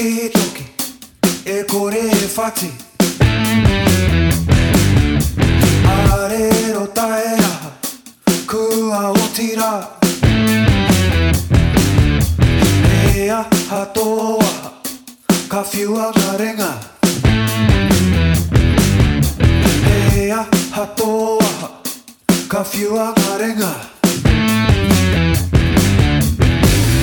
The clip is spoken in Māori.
Toki toki e kore e whati Arero tae raha Kua o tira E aha toa Ka whiua ngā renga E aha toa Ka whiua ngā renga